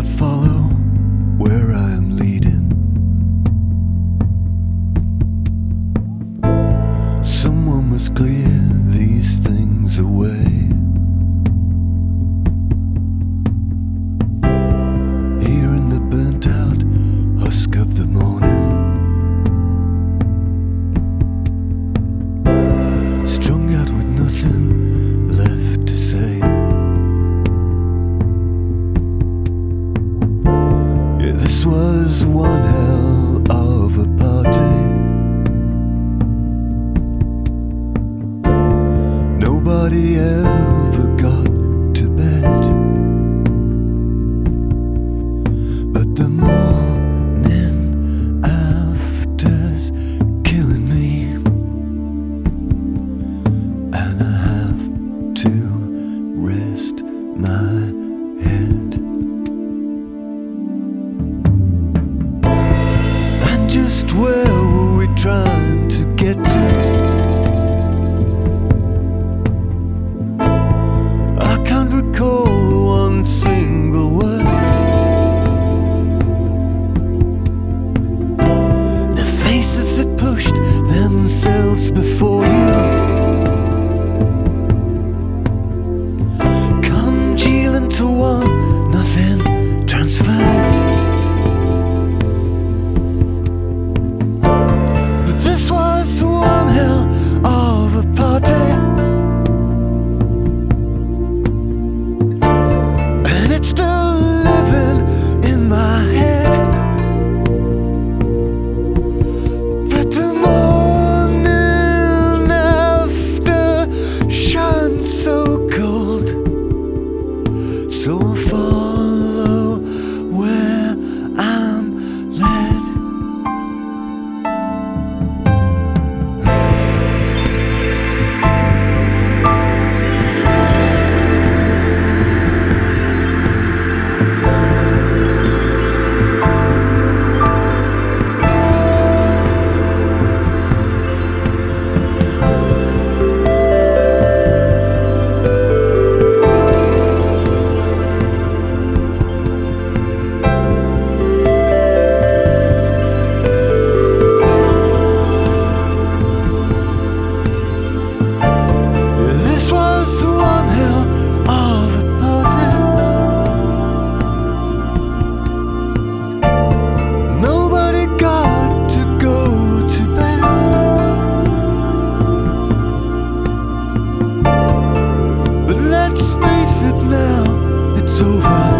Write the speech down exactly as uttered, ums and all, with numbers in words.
follow where I am leading. Someone must clear these things away. Here in the burnt out husk of the morning, strung out with nothing left to say. Yeah, this was one hell of a party. Nobody ever got to bed, but the morning after's killing me, and I have to rest my head. And just where were we trying to get to? I can't recall one single word. The faces that pushed themselves before you, congeal into one, nothing transferred. But this was one hell of a party, and it's still living in my head. But the morning after shines so cold, so I'll follow where I'm led. This was one hell of a party. Nobody got to go to bed, but let's face it now, it's over.